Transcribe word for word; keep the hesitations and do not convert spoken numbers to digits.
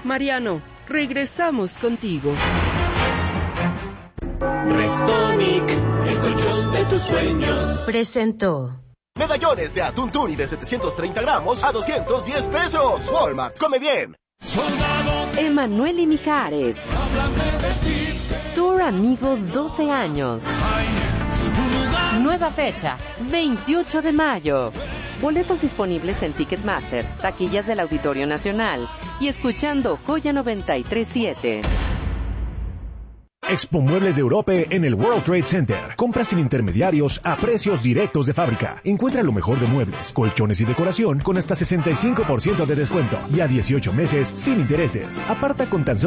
Mariano, regresamos contigo. Restonic, el colchón de tus sueños. Presentó. Medallones de atún tuni de setecientos treinta gramos a doscientos diez pesos. Walmart, come bien. Emanuel y Mijares. Tour Amigo doce años. Nueva fecha, veintiocho de mayo. Boletos disponibles en Ticketmaster, taquillas del Auditorio Nacional y escuchando Joya noventa y tres punto siete. Expo Muebles de Europa en el World Trade Center. Compra sin intermediarios a precios directos de fábrica. Encuentra lo mejor de muebles, colchones y decoración con hasta sesenta y cinco por ciento de descuento y a dieciocho meses sin intereses. Aparta con tan solo